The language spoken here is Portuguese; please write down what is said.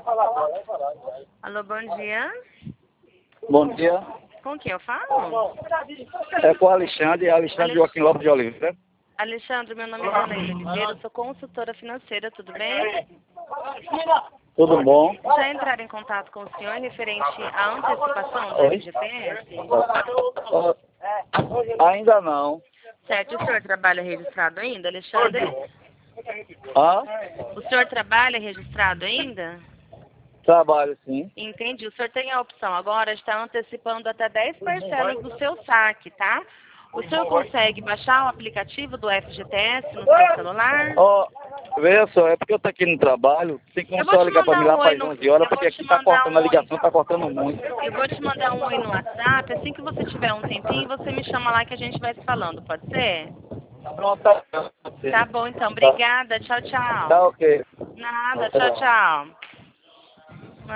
Alô, bom dia. Bom dia. Com quem eu falo? É com o Alexandre Joaquim Lopes de Oliveira. Alexandre, meu nome é Janaína Oliveira, eu sou consultora financeira, tudo bem? Tudo bom? Já entraram em contato com o senhor referente à antecipação do Oi? FGTS? Ainda não. Certo, o senhor trabalha registrado ainda, Alexandre? Ah? O senhor trabalha registrado ainda? Trabalho sim. Entendi. O senhor tem a opção agora de estar antecipando até 10 parcelas do seu saque, tá? O senhor consegue baixar o aplicativo do FGTS no seu celular? Ó, veja só, é porque eu tô aqui no trabalho, tem como Eu vou só te ligar pra mim mandar lá um oi para no... 11 horas, Eu vou porque te aqui tá mandar cortando, a um oi. ligação tá cortando muito. Eu vou te mandar um oi no WhatsApp. Assim que você tiver um tempinho, você me chama lá que a gente vai se falando, pode ser? Pronto, tá. Tá bom, então. Tá, Obrigada. Tchau, tá tchau. ok. Nada. Tchau, tchau.